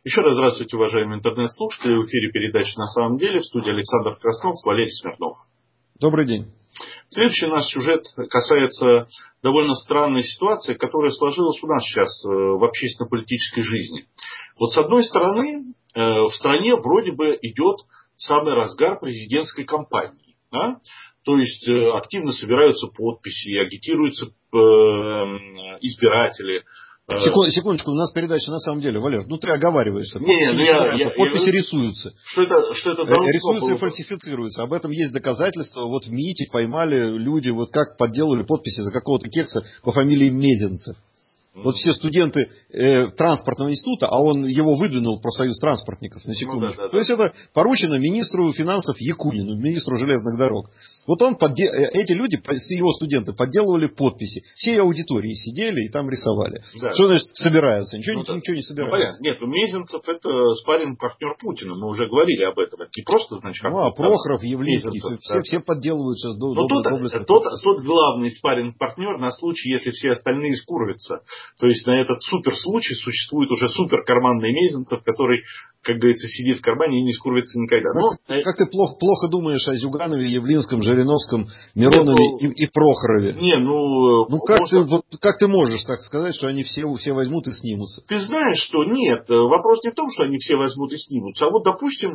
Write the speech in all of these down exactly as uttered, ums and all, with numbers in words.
Еще раз здравствуйте, уважаемые интернет-слушатели. В эфире передача «На самом деле». В студии Александр Краснов, Валерий Смирнов. Добрый день. Следующий наш сюжет касается довольно странной ситуации, которая сложилась у нас сейчас в общественно-политической жизни. Вот с одной стороны, в стране вроде бы идет самый разгар президентской кампании. Да? То есть активно собираются подписи, агитируются избиратели. Секунд, секундочку, у нас передача «На самом деле», Валер, ну ты оговариваешься. Не, не, ну я, я, подписи я, рисуются. Что это, что это должно Рисуются было... и фальсифицируются. Об этом есть доказательства. Вот в МИИТе поймали люди, вот как подделали подписи за какого-то кекса по фамилии Мезенцев. Вот все студенты э, транспортного института, а он его выдвинул, профсоюз транспортников, на секундочку. Ну, да, да, То да. есть это поручено министру финансов Якунину, министру железных дорог. Вот он подде... эти люди, его студенты, подделывали подписи. Всей аудитории сидели и там рисовали. Да. Что значит собираются? Ничего, ну, да. ничего не собираются. Ну, понятно. Нет, у Мезенцев это спарринг-партнер Путина. Мы уже говорили об этом. Это не просто, значит, как... Ну, а Прохоров, Явлинский, все, да. все подделывают сейчас до, Но тот, тот, тот главный спарринг-партнер на случай, если все остальные скуровятся. То есть на этот супер случай существует уже супер карманный Мезенцев, который, как говорится, сидит в кармане и не скуровится никогда. Но... Как, как ты плохо, плохо думаешь о Зюганове, Явлинском, Жириновском, Миронове Нет, ну, и, и Прохорове? Не, ну... Ну как, может... ты, вот, как ты можешь так сказать, что они все, все возьмут и снимутся? Ты знаешь, что нет, вопрос не в том, что они все возьмут и снимутся, а вот, допустим,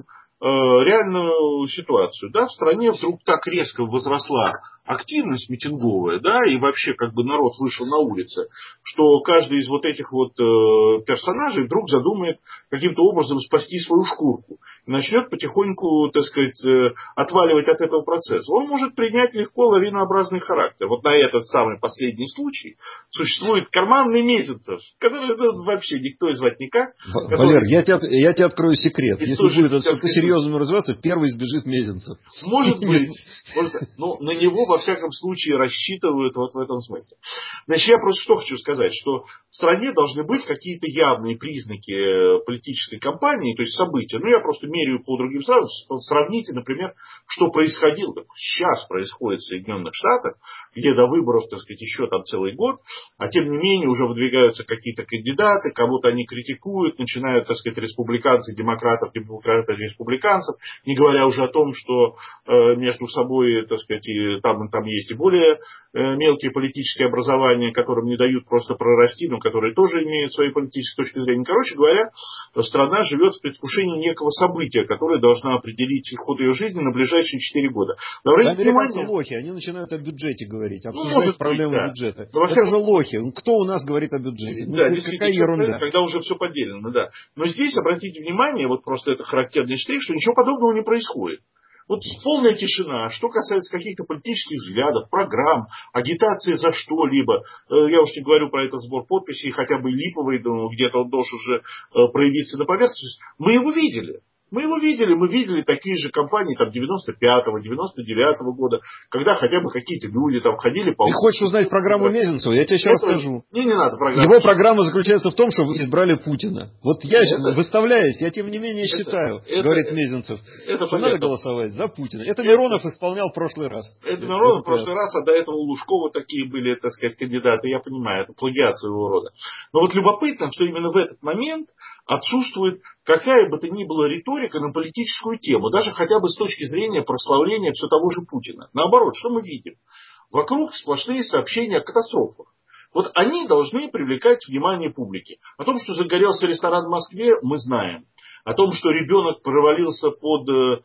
реальную ситуацию. Да, в стране вдруг так резко возросла активность митинговая, да, и вообще как бы народ вышел на улицы, что каждый из вот этих вот э, персонажей вдруг задумает каким-то образом спасти свою шкурку. И начнет потихоньку, так сказать, э, отваливать от этого процесса. Он может принять легко лавинообразный характер. Вот на этот самый последний случай существует карманный Мезенцев, который ну, вообще никто и звать никак. Который... Валер, я тебе, я тебе открою секрет. Если будет это по-серьезному развиваться, первый сбежит Мезенцев. Может быть. Может, но на него во всяком случае рассчитывают вот в этом смысле. Значит, я просто что хочу сказать, что в стране должны быть какие-то явные признаки политической кампании, то есть события. Ну, я просто меряю по другим сразу. Сравните, например, что происходило, как сейчас происходит в Соединенных Штатах, где до выборов, так сказать, еще там целый год, а тем не менее уже выдвигаются какие-то кандидаты, кого-то они критикуют, начинают, так сказать, республиканцы, демократов, демократов, республиканцев, не говоря уже о том, что э, между собой, так сказать, и там, там есть и более э, мелкие политические образования, которым не дают просто прорасти, но которые тоже имеют свои политические точки зрения. Короче говоря, страна живет в предвкушении некого события, которое должно определить ход ее жизни на ближайшие четыре года. Американцы внимание... лохи, они начинают о бюджете говорить, обсуждать ну, может проблемы быть, да. бюджета. Но, Это же лохи. Кто у нас говорит о бюджете? Ну, да, какая ерунда. Когда уже все поделено, да. Но здесь, обратите внимание, вот просто это характерный штрих, что ничего подобного не происходит. Вот полная тишина. Что касается каких-то политических взглядов, программ, агитации за что-либо. Я уж не говорю про этот сбор подписей, хотя бы липовый, где-то он должен уже проявиться на поверхности. Мы его видели. Мы его видели, мы видели такие же кампании там девяносто пятого, девяносто девятого года, когда хотя бы какие-то люди там ходили по... Ты хочешь узнать программу Мезенцева? Я тебе сейчас это... расскажу. Не, не надо программу. Его программа заключается в том, что вы избрали Путина. Вот я, это... выставляясь, я тем не менее это... считаю, это... говорит Мезенцев, это что надо голосовать за Путина. Это, это Миронов исполнял в прошлый раз. Это Миронов в прошлый раз, а до этого у Лужкова такие были, так сказать, кандидаты. Я понимаю, это плагиат своего рода. Но вот любопытно, что именно в этот момент отсутствует какая бы то ни была риторика на политическую тему, даже хотя бы с точки зрения прославления все того же Путина. Наоборот, что мы видим? Вокруг сплошные сообщения о катастрофах. Вот они должны привлекать внимание публики. О том, что загорелся ресторан в Москве, мы знаем. О том, что ребенок провалился под э,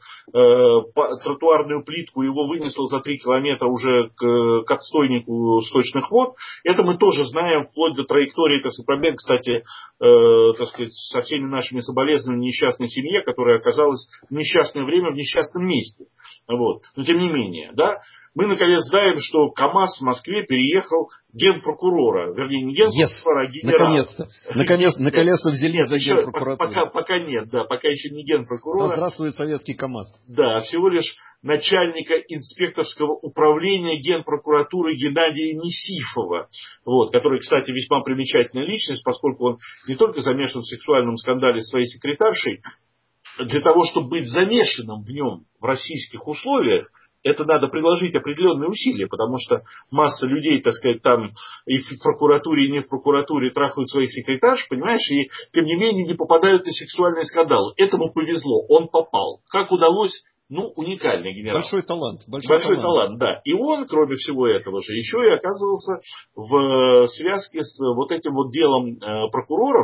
по, тротуарную плитку, его вынесло за три километра уже к, к отстойнику сточных вод, это мы тоже знаем, вплоть до траектории, так сказать, пробега, кстати, э, так сказать, со всеми нашими соболезнованиями несчастной семье, которая оказалась в несчастное время в несчастном месте. Вот. Но тем не менее, да, мы наконец знаем, что КамАЗ в Москве переехал генпрокурора, вернее, не генпрокурора, yes, а генерала. Наконец-то, наконец, наконец-то взялись за генпрокуратуру. Пока, пока нет, да, пока еще не генпрокурора. Да здравствует советский КамАЗ. Да, всего лишь начальника инспекторского управления генпрокуратуры Геннадия Несифова, вот, который, кстати, весьма примечательная личность, поскольку он не только замешан в сексуальном скандале своей секретаршей, для того, чтобы быть замешанным в нем в российских условиях, это надо приложить определенные усилия, потому что масса людей, так сказать, там и в прокуратуре, и не в прокуратуре трахают своих секретарш, понимаешь, и тем не менее не попадают на сексуальный скандал. Этому повезло, он попал. Как удалось? Ну, уникальный генерал. Большой талант. Большой, Большой талант. талант, да. И он, кроме всего этого же, еще и оказывался в связке с вот этим вот делом прокуроров,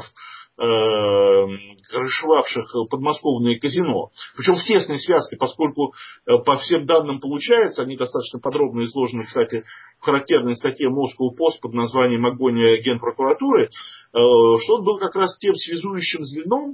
крышевавших подмосковное казино. Причем в тесной связке, поскольку по всем данным получается, они достаточно подробно изложены, кстати, в характерной статье Moscow Post под названием «Агония Генпрокуратуры», что он был как раз тем связующим звеном,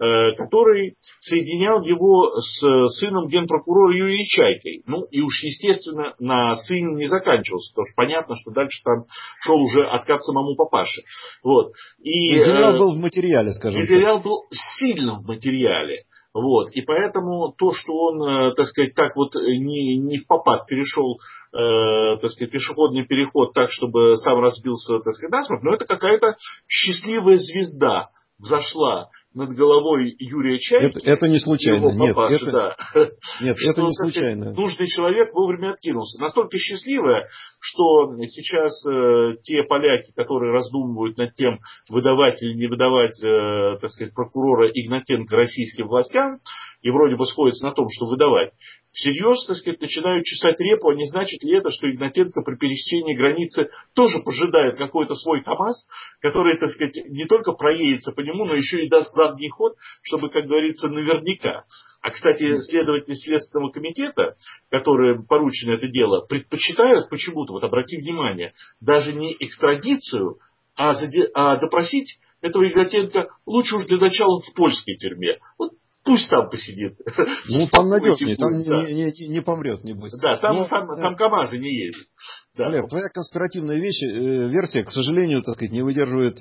который соединял его с сыном генпрокурора Юрием Чайкой. Ну и уж естественно на сыне не заканчивался, потому что понятно, что дальше там шел уже откат самому папаше. Вот. И, материал был в материале, скажем материал так. был сильно в материале. Вот. И поэтому то, что он, так сказать, так вот не, не в попад перешел, э, так сказать, пешеходный переход так, чтобы сам разбился, так сказать, насмерть, но это какая-то счастливая звезда взошла над головой Юрия Чайки. Это, это не случайно. Его папаши, Нет, это, да. нет, что, это не сказать, случайно. нужный человек вовремя откинулся. Настолько счастливая, что сейчас э, те поляки, которые раздумывают над тем, выдавать или не выдавать, э, так сказать, прокурора Игнатенко российским властям, и вроде бы сходятся на том, что выдавать, всерьез, так сказать, начинают чесать репу, а не значит ли это, что Игнатенко при пересечении границы тоже поджидает какой-то свой КАМАЗ, который, так сказать, не только проедется по нему, но еще и даст задний ход, чтобы, как говорится, наверняка. А, кстати, следователи Следственного комитета, которые поручены это дело, предпочитают почему-то, вот обрати внимание, даже не экстрадицию, а, заде- а допросить этого Игнатенко лучше уж для начала в польской тюрьме. Вот пусть там посидит. Ну, там надежнее, там будет, да. не, не, не, не помрет, не будет. Да, там, Но, там, да. там КамАЗы не едет. Да. Валер, твоя конспиративная вещь, э, версия, к сожалению, так сказать, не выдерживает,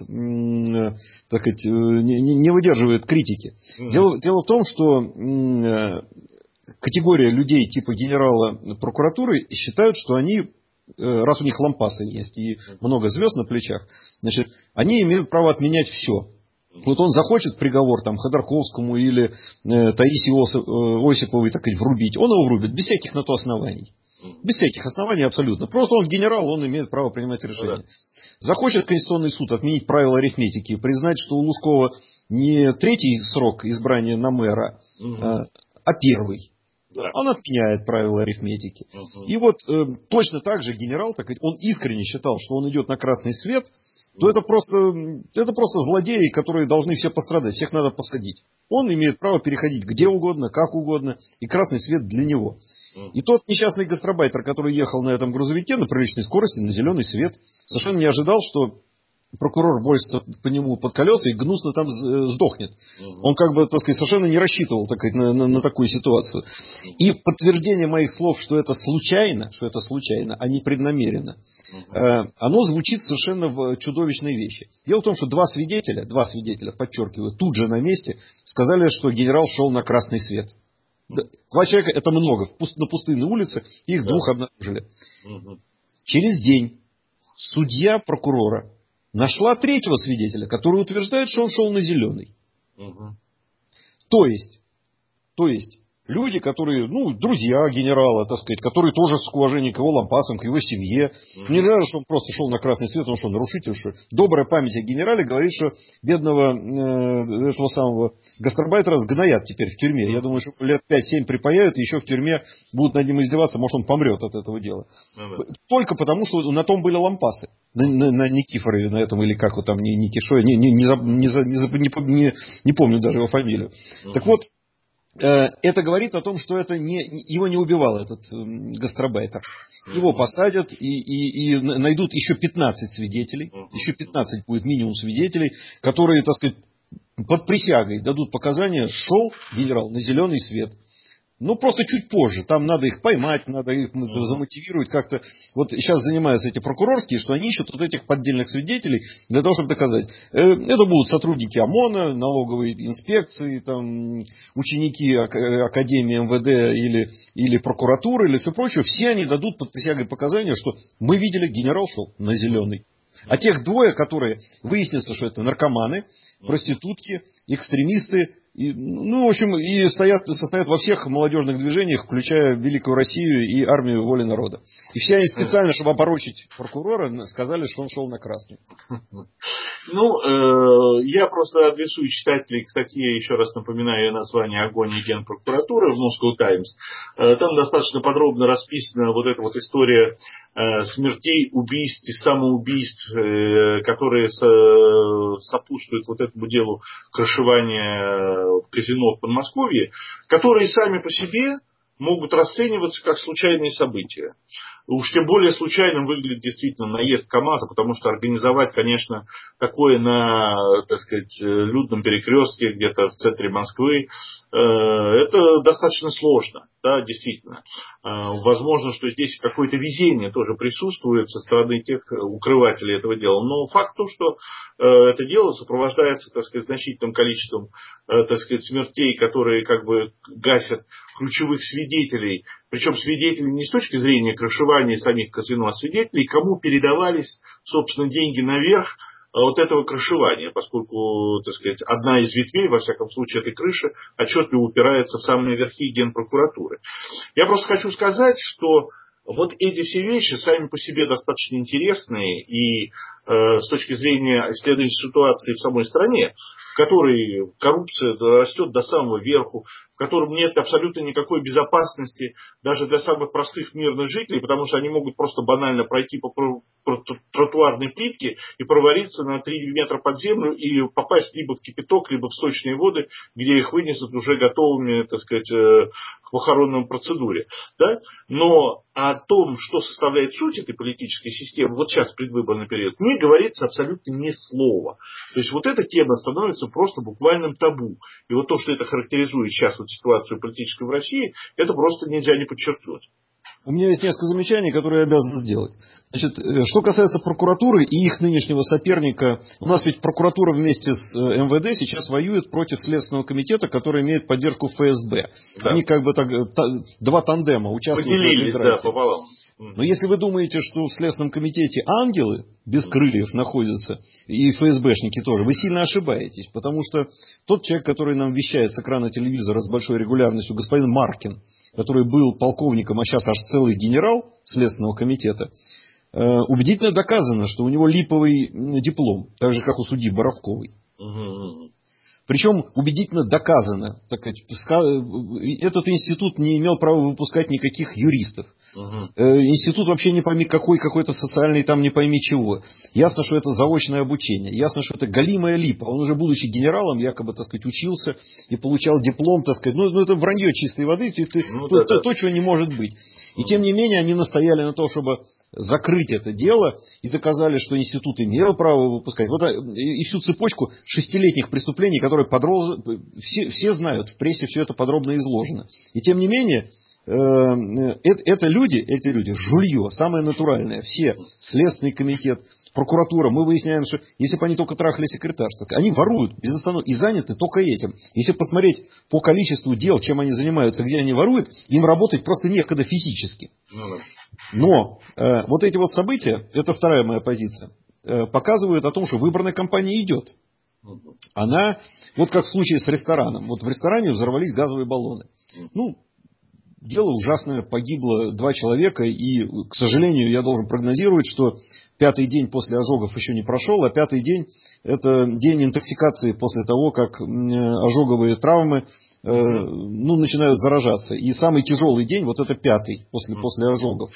э, так сказать, э, не, не выдерживает критики. Mm. Дело, дело в том, что э, категория людей типа генерала прокуратуры считают, что они, э, раз у них лампасы есть и много звезд на плечах, значит, они имеют право отменять все. Вот он захочет приговор там Ходорковскому или э, Таисии Осип, э, Осиповой, так сказать, врубить, он его врубит без всяких на то оснований. Без всяких оснований абсолютно. Просто он генерал, он имеет право принимать решения. Захочет Конституционный суд отменить правила арифметики и признать, что у Лужкова не третий срок избрания на мэра, угу. а, а первый. Да. Он отменяет правила арифметики. Угу. И вот э, точно так же генерал, так сказать, он искренне считал, что он идет на красный свет, то это просто, это просто злодеи, которые должны все пострадать, всех надо посадить. Он имеет право переходить где угодно, как угодно, и красный свет для него. И тот несчастный гастробайтер, который ехал на этом грузовике на приличной скорости, на зеленый свет, совершенно не ожидал, что прокурор бросится по нему под колеса и гнусно там сдохнет. Он как бы, так сказать, совершенно не рассчитывал, так сказать, на, на, на такую ситуацию. И подтверждение моих слов, что это случайно, что это случайно, а не преднамеренно, э, оно звучит совершенно в чудовищной вещи. Дело в том, что два свидетеля, два свидетеля, подчеркиваю, тут же на месте сказали, что генерал шел на красный свет. Два человека это много. На пустынной улице их да. двух обнаружили. Угу. Через день судья прокурора нашла третьего свидетеля, который утверждает, что он шел на зеленый. Угу. То есть, то есть, люди, которые, ну, друзья генерала, так сказать, которые тоже с уважением к его лампасам, к его семье. Mm-hmm. Не знаю, что он просто шел на красный свет, он что, нарушитель, что добрая память о генерале говорит, что бедного э, этого самого гастарбайтера сгноят теперь в тюрьме. Mm-hmm. Я думаю, что лет пять-семь припаяют, и еще в тюрьме будут над ним издеваться, может, он помрет от этого дела. Mm-hmm. Только потому, что на том были лампасы. На, на, на Никифорове, на этом, или как вот там, не Никишой, не, не, не, не, не, не, не помню даже его фамилию. Mm-hmm. Так вот, это говорит о том, что это не, его не убивал этот гастарбайтер. Его посадят и, и, и найдут еще пятнадцать свидетелей. Еще пятнадцать будет минимум свидетелей, которые, так сказать, под присягой дадут показания, шел генерал на зеленый свет. Ну, просто чуть позже. Там надо их поймать, надо их замотивировать как-то. Вот сейчас занимаются эти прокурорские, что они ищут вот этих поддельных свидетелей для того, чтобы доказать. Это будут сотрудники ОМОНа, налоговой инспекции, там, ученики Академии эм вэ дэ или, или прокуратуры, или все прочее. Все они дадут под присягой показания, что мы видели, генерал шел на зеленый. А тех двое, которые выяснится, что это наркоманы, проститутки, экстремисты И, ну, в общем, и стоят, состоят во всех молодежных движениях, включая Великую Россию и армию воли народа. И все они специально, чтобы опорочить прокурора, сказали, что он шел на красный. Ну, э, я просто адресую читателей к статье, еще раз напоминаю ее название «Огонь и Генпрокуратуры» в Moscow Times. Э, там достаточно подробно расписана вот эта вот история э, смертей, убийств и самоубийств, э, которые со, сопутствуют вот этому делу крышевания казино в Подмосковье, которые сами по себе могут расцениваться как случайные события. Уж тем более случайным выглядит действительно наезд КамАЗа, потому что организовать, конечно, такое на, так сказать, людном перекрестке где-то в центре Москвы, это достаточно сложно, да, действительно. Возможно, что здесь какое-то везение тоже присутствует со стороны тех укрывателей этого дела. Но факт в том, что это дело сопровождается, так сказать, значительным количеством, так сказать, смертей, которые как бы гасят ключевых свидетелей. Причем свидетели не с точки зрения крышевания самих казино, а свидетелей, кому передавались, собственно, деньги наверх вот этого крышевания, поскольку, так сказать, одна из ветвей, во всяком случае, этой крыши отчетливо упирается в самые верхи Генпрокуратуры. Я просто хочу сказать, что вот эти все вещи сами по себе достаточно интересные, и э, с точки зрения исследования ситуации в самой стране, в которой коррупция растет до самого верху, в котором нет абсолютно никакой безопасности даже для самых простых мирных жителей, потому что они могут просто банально пройти по тротуарной плитке и провалиться на три метра под землю и попасть либо в кипяток, либо в сточные воды, где их вынесут уже готовыми, так сказать, к похоронной процедуре. Да? Но о том, что составляет суть этой политической системы, вот сейчас в предвыборный период, не говорится абсолютно ни слова. То есть вот эта тема становится просто буквальным табу. И вот то, что это характеризует сейчас вот ситуацию политическую в России, это просто нельзя не подчеркнуть. У меня есть несколько замечаний, которые я обязан сделать. Значит, что касается прокуратуры и их нынешнего соперника, у нас ведь прокуратура вместе с эм вэ дэ сейчас воюет против Следственного комитета, который имеет поддержку эф эс бэ. Да. Они как бы так, та, два тандема участвуют Поделились, в этой да, пополам. Но если вы думаете, что в Следственном комитете ангелы без крыльев находятся, и эф эс бэшники тоже, вы сильно ошибаетесь. Потому что тот человек, который нам вещает с экрана телевизора с большой регулярностью, господин Маркин, который был полковником, а сейчас аж целый генерал Следственного комитета, убедительно доказано, что у него липовый диплом, так же, как у судьи Боровковой. Угу. Причем убедительно доказано, так сказать, этот институт не имел права выпускать никаких юристов. Угу. Институт вообще не пойми какой, какой-то социальный, там не пойми чего. Ясно, что это заочное обучение. Ясно, что это голимая липа. Он уже, будучи генералом, якобы, так сказать, учился и получал диплом, так сказать. Ну, ну это вранье чистой воды, это, ну, то, да, то, да. то, чего не может быть. И тем не менее, они настояли на том, чтобы закрыть это дело, и доказали, что институт имел право выпускать. Вот и всю цепочку шестилетних преступлений, которые подроз... все, все знают, в прессе все это подробно изложено. И тем не менее, это, это люди, эти люди, жулье, самое натуральное, все, Следственный комитет, прокуратура, мы выясняем, что если бы они только трахали секретарство, они воруют без остановки и заняты только этим. Если посмотреть по количеству дел, чем они занимаются, где они воруют, им работать просто некогда физически. Но э, вот эти вот события, это вторая моя позиция, э, показывают о том, что выборная кампания идет. Она, вот как в случае с рестораном, вот в ресторане взорвались газовые баллоны. Ну, дело ужасное, погибло два человека, и, к сожалению, я должен прогнозировать, что пятый день после ожогов еще не прошел, а пятый день – это день интоксикации после того, как ожоговые травмы э, ну, начинают заражаться. И самый тяжелый день, вот это пятый после, после ожогов.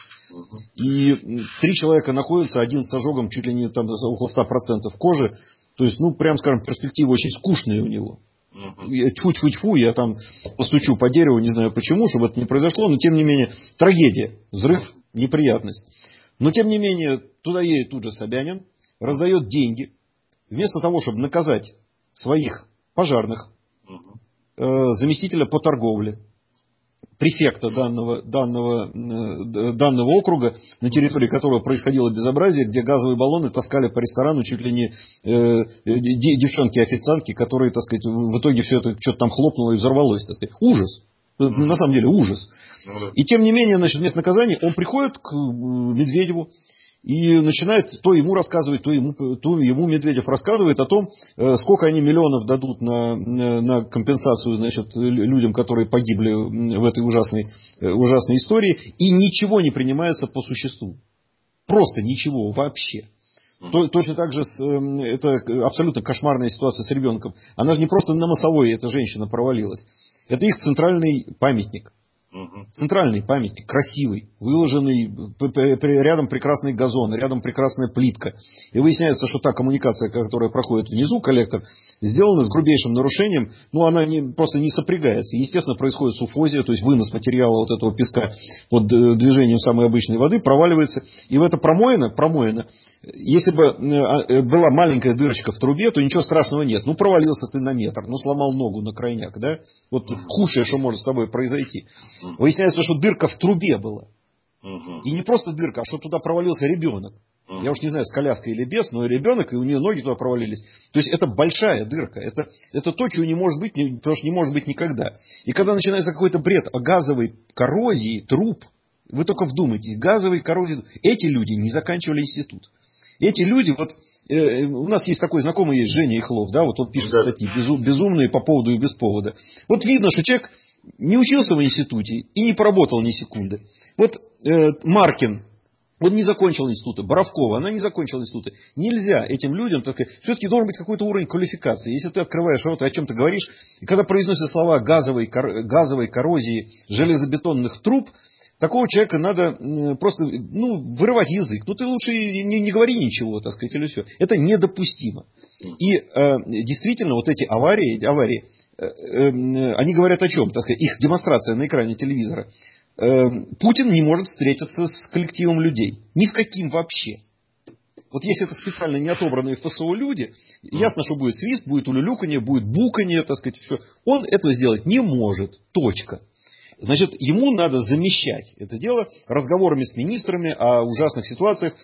И три человека находятся, один с ожогом чуть ли не там, около ста процентов кожи. То есть, ну, прям скажем, перспективы очень скучные у него. Тьфу-тьфу-тьфу, я там постучу по дереву, не знаю почему, чтобы это не произошло, но тем не менее, трагедия, взрыв, неприятность. Но тем не менее, туда едет тут же Собянин, раздает деньги, вместо того, чтобы наказать своих пожарных, э, заместителя по торговле, префекта данного, данного, э, данного округа, на территории которого происходило безобразие, где газовые баллоны таскали по ресторану чуть ли не э, девчонки-официантки, которые, так сказать, в итоге все это что-то там хлопнуло и взорвалось. Так сказать. Ужас. На самом деле ужас. И тем не менее, значит, вместо наказания он приходит к Медведеву И начинает то ему рассказывать, то ему, то ему Медведев рассказывает о том, сколько они миллионов дадут на, на компенсацию, значит, людям, которые погибли в этой ужасной, ужасной истории. И ничего не принимается по существу. Просто ничего вообще. Точно так же, с, это абсолютно кошмарная ситуация с ребенком. Она же не просто на Массовой, эта женщина провалилась. Это их центральный памятник. Центральный памятник, красивый, выложенный, рядом прекрасный газон, рядом прекрасная плитка. И выясняется, что та коммуникация, которая проходит внизу, коллектор, сделана с грубейшим нарушением, но она не, просто не сопрягается. Естественно, происходит суфозия, то есть вынос материала вот этого песка под движением самой обычной воды, проваливается. И в это промоина, промоина, если бы была маленькая дырочка в трубе, то ничего страшного нет. Ну, провалился ты на метр, ну, сломал ногу на крайняк, да? Вот худшее, что может с тобой произойти. Выясняется, что дырка в трубе была. И не просто дырка, а что туда провалился ребенок. Я уж не знаю, с коляской или без, но ребенок, и у нее ноги туда провалились. То есть это большая дырка. Это, это то, чего не может быть, потому что не может быть никогда. И когда начинается какой-то бред о газовой коррозии труб, вы только вдумайтесь, газовой коррозии, эти люди не заканчивали институт. Эти люди, вот э, у нас есть такой знакомый, есть Женя Ихлов, да, вот он пишет да. статьи безу, безумные по поводу и без повода. Вот видно, что человек не учился в институте и не поработал ни секунды. Вот э, Маркин, он не закончил института, Боровкова, она не закончила института. Нельзя этим людям, так сказать, все-таки должен быть какой-то уровень квалификации. Если ты открываешь рот и о чем-то говоришь, и когда произносят слова газовой, кор, газовой коррозии железобетонных труб, такого человека надо просто ну, вырывать язык. Ну, ты лучше не, не говори ничего, так сказать, или все. Это недопустимо. И э, действительно, вот эти аварии, аварии э, э, они говорят о чем? Так сказать, их демонстрация на экране телевизора. Э, Путин не может встретиться с коллективом людей. Ни с каким вообще. Вот если это специально не отобранные в ФСО люди, ясно, что будет свист, будет улюлюканье, будет буканье, так сказать, все. Он этого сделать не может. Точка. Значит, ему надо замещать это дело разговорами с министрами о ужасных ситуациях.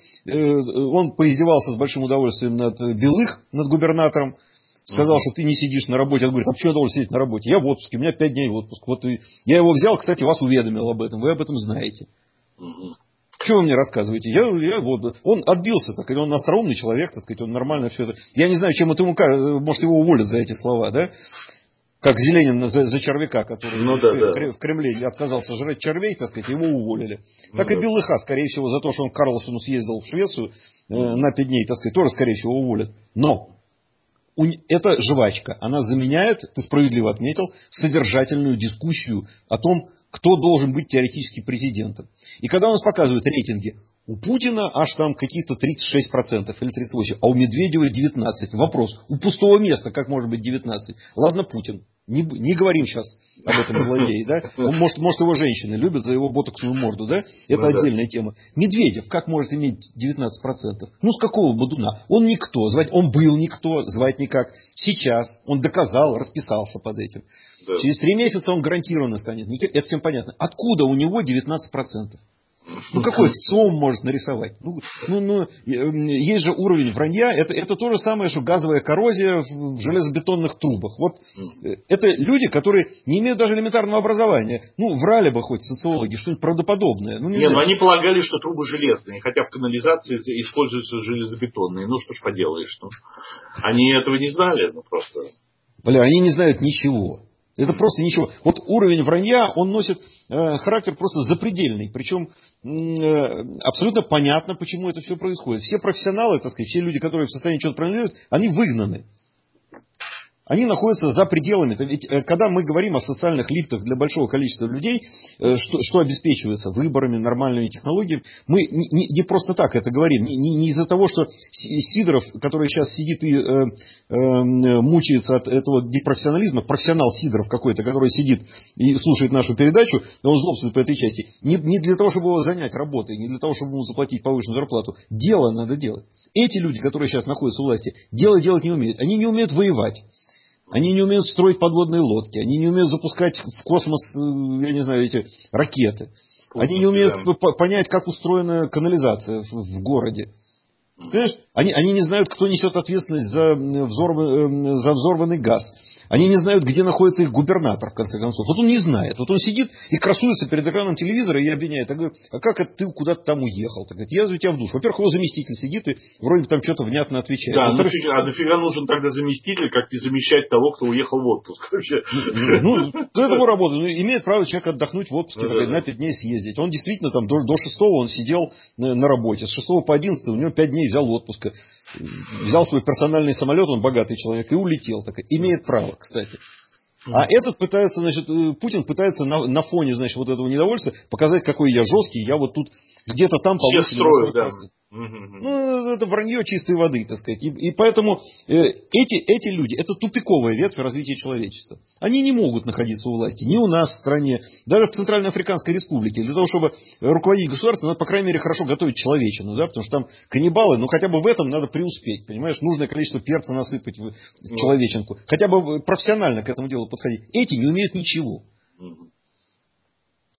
Он поиздевался с большим удовольствием над Белых, над губернатором. Сказал, uh-huh. что ты не сидишь на работе. Он говорит, а почему я должен сидеть на работе? Я в отпуске, у меня пять дней в отпуск. Вот и я его взял, кстати, вас уведомил об этом. Вы об этом знаете. Uh-huh. Что вы мне рассказываете? Я, я, вот, он отбился, так, он остроумный человек, так сказать, он нормально все это. Я не знаю, чем это ему кажется. Может, его уволят за эти слова, да? Как Зеленин за, за червяка, который ну, да, в, да. в Кремле отказался жрать червей, так сказать, его уволили. Ну, так да. и Белыха, скорее всего, за то, что он к Карлсону съездил в Швецию э, на пять дней, так сказать, тоже, скорее всего, уволят. Но у, это жвачка. Она заменяет, ты справедливо отметил, содержательную дискуссию о том, кто должен быть теоретически президентом. И когда у нас показывают рейтинги, у Путина аж там какие-то тридцать шесть процентов или тридцать восемь процентов, а у Медведева девятнадцать процентов. Вопрос, у пустого места как может быть девятнадцать процентов? Ладно, Путин, не, не говорим сейчас об этом злодее, да? Он, может, может, его женщины любят за его ботоксовую морду, да? Это ну, отдельная да. тема. Медведев как может иметь девятнадцать процентов? Ну, с какого бодуна? Он никто, звать, он был никто, звать никак. Сейчас он доказал, расписался под этим. Да. Через три месяца он гарантированно станет. Это всем понятно. Откуда у него девятнадцать процентов? Ну, какой ЦИОМ может нарисовать? Ну, ну, ну, есть же уровень вранья. Это, это то же самое, что газовая коррозия в железобетонных трубах. Вот это люди, которые не имеют даже элементарного образования. Ну, врали бы хоть социологи, что-нибудь правдоподобное. Ну, не Нет, ну они полагали, что трубы железные, хотя в канализации используются железобетонные. Ну, что ж поделаешь. Ну, они этого не знали, ну, просто... Бля, они не знают ничего. Это просто ничего. Вот уровень вранья, он носит э, характер просто запредельный. Причем э, абсолютно понятно, почему это все происходит. Все профессионалы, так сказать, все люди, которые в состоянии что-то проанализировать, они выгнаны. Они находятся за пределами. Ведь когда мы говорим о социальных лифтах для большого количества людей, что, что обеспечивается выборами, нормальными технологиями, мы не, не просто так это говорим. Не, не, не из-за того, что Сидоров, который сейчас сидит и э, э, мучается от этого непрофессионализма, профессионал Сидоров какой-то, который сидит и слушает нашу передачу, он злобствует по этой части. Не, не для того, чтобы его занять работой, не для того, чтобы ему заплатить повышенную зарплату. Дело надо делать. Эти люди, которые сейчас находятся у власти, дело делать не умеют. Они не умеют воевать. Они не умеют строить подводные лодки. Они не умеют запускать в космос, я не знаю, эти ракеты. Они не умеют да. понять, как устроена канализация в, в городе. Понимаешь? Они, они не знают, кто несет ответственность за, взорв, за взорванный газ. Они не знают, где находится их губернатор, в конце концов. Вот он не знает. Вот он сидит и красуется перед экраном телевизора и обвиняет. Я говорю, а как это ты куда-то там уехал? Так говорит, я у тебя в душ. Во-первых, его заместитель сидит и вроде бы там что-то внятно отвечает. Да, нафига, а нафига нужен тогда заместитель, как не замещать того, кто уехал в отпуск вообще? Ну, ну это его работа. Ну, имеет право человек отдохнуть в отпуске, ну, да, на пять дней съездить. Он действительно там до, до шестого он сидел на, на работе. С шестого по одиннадцатый у него пять дней взял отпуска. Взял свой персональный самолет, он богатый человек, и улетел. Так, имеет право, кстати. А этот пытается, значит, Путин пытается на, на фоне, значит, вот этого недовольства показать, какой я жесткий, я вот тут где-то там получил. Строю, да. Ну, это вранье чистой воды, так сказать. И, и поэтому э, эти, эти люди, это тупиковая ветвь развития человечества. Они не могут находиться у власти ни у нас в стране, даже в Центральноафриканской Республике. Для того, чтобы руководить государством, надо, по крайней мере, хорошо готовить человечину, да, потому что там каннибалы, ну, хотя бы в этом надо преуспеть, понимаешь, нужное количество перца насыпать в, в человеченку. Хотя бы профессионально к этому делу подходить. Эти не умеют ничего.